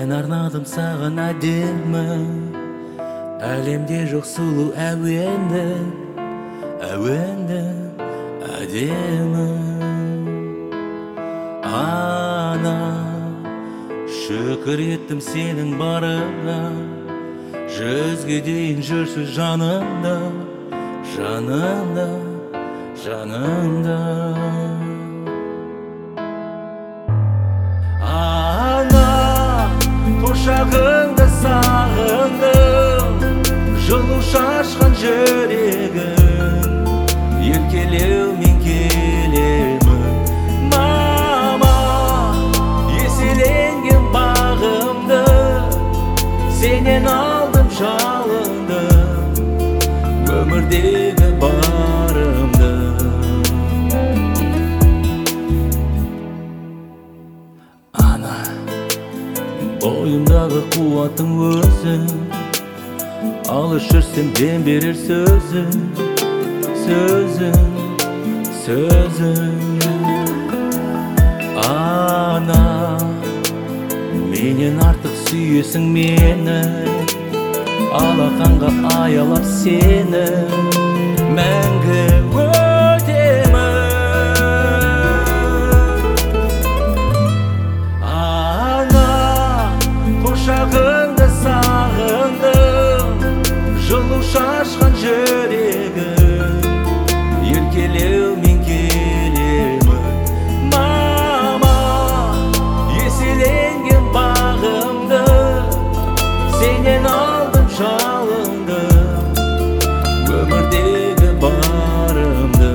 Мен арнадым саған әдемі, әлемде жоқ сұлу әуені әдемі. Ана, шүкір еттім сенің барыңа, жүзге дейін жүрсіз жанымда, жанымда, жанымда. Құшағыңды сағындым, жылу шашқан жүрегім, еркелеумен келемін. Мама, еселенген бағымды, сенен алдым жалындым, өмірдегі барымды. Бойымдағы қуатың өзің, алыс жүрсем дем берер сөзің, сөзің, сөзің. Ана, менен артық сүйесің мені, алақанға аялап сені мәңгі өтемін. Құшағыңды сағындым, жылу шашқан жүрегім, еркелеумен келемін. Мама, еселенген бағымды, сенен алдым жалындым, өмірдегі барымды.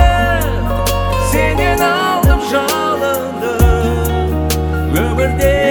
Every day